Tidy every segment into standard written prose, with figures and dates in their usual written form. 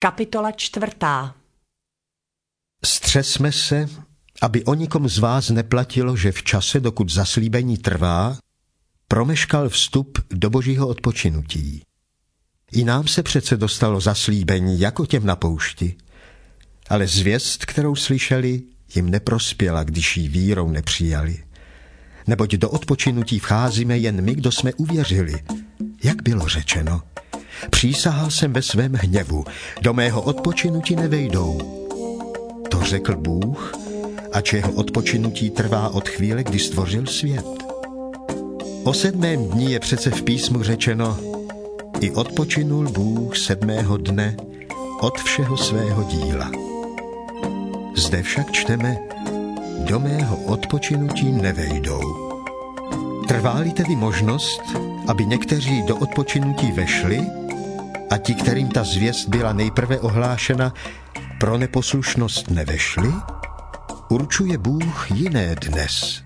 Kapitola 4. Střesme se, aby o nikom z vás neplatilo, že v čase, dokud zaslíbení trvá, promeškal vstup do božího odpočinutí. I nám se přece dostalo zaslíbení jako těm na poušti, ale zvěst, kterou slyšeli, jim neprospěla, když ji vírou nepřijali. Neboť do odpočinutí vcházíme jen my, kdo jsme uvěřili. Jak bylo řečeno, přísahal jsem ve svém hněvu, do mého odpočinutí nevejdou. To řekl Bůh, ač jeho odpočinutí trvá od chvíle, kdy stvořil svět. O 7. dni je přece v písmu řečeno, i odpočinul Bůh 7. dne od všeho svého díla. Zde však čteme, do mého odpočinutí nevejdou. Trvá-li tedy možnost, aby někteří do odpočinutí vešli a ti, kterým ta zvěst byla nejprve ohlášena, pro neposlušnost nevešli, určuje Bůh jiné dnes.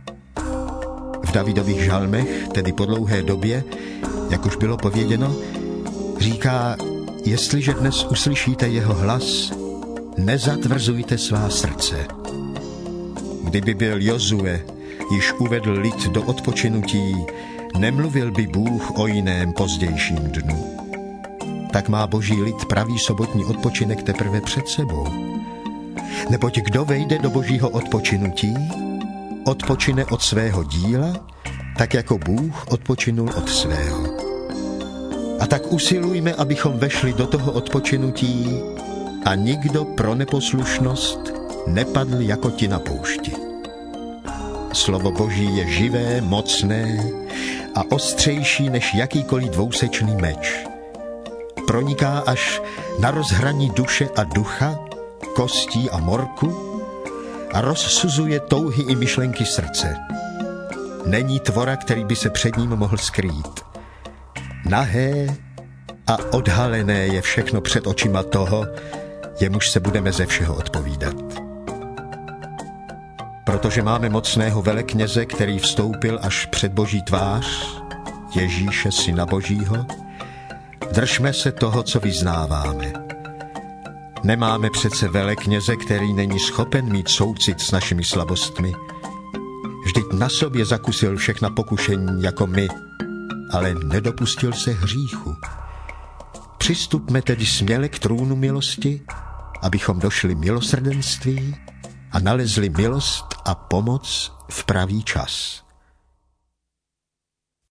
V Davidových žalmech, tedy po dlouhé době, jak už bylo pověděno, říká, jestliže dnes uslyšíte jeho hlas, nezatvrzujte svá srdce. Kdyby byl Jozue, již uvedl lid do odpočinutí, nemluvil by Bůh o jiném pozdějším dnu. Tak má boží lid pravý sobotní odpočinek teprve před sebou. Neboť kdo vejde do božího odpočinutí, odpočine od svého díla, tak jako Bůh odpočinul od svého. A tak usilujme, abychom vešli do toho odpočinutí a nikdo pro neposlušnost nepadl jako ti na poušti. Slovo Boží je živé, mocné a ostřejší než jakýkoliv dvousečný meč. Proniká až na rozhraní duše a ducha, kostí a morku a rozsuzuje touhy i myšlenky srdce. Není tvora, který by se před ním mohl skrýt. Nahé a odhalené je všechno před očima toho, jemuž se budeme ze všeho odpovídat. Protože máme mocného velekněze, který vstoupil až před Boží tvář, Ježíše, Syna Božího, držme se toho, co vyznáváme. Nemáme přece velekněze, který není schopen mít soucit s našimi slabostmi. Vždyť na sobě zakusil všechna pokušení jako my, ale nedopustil se hříchu. Přistupme tedy směle k trůnu milosti, abychom došli milosrdenství a nalezli milost a pomoc v pravý čas.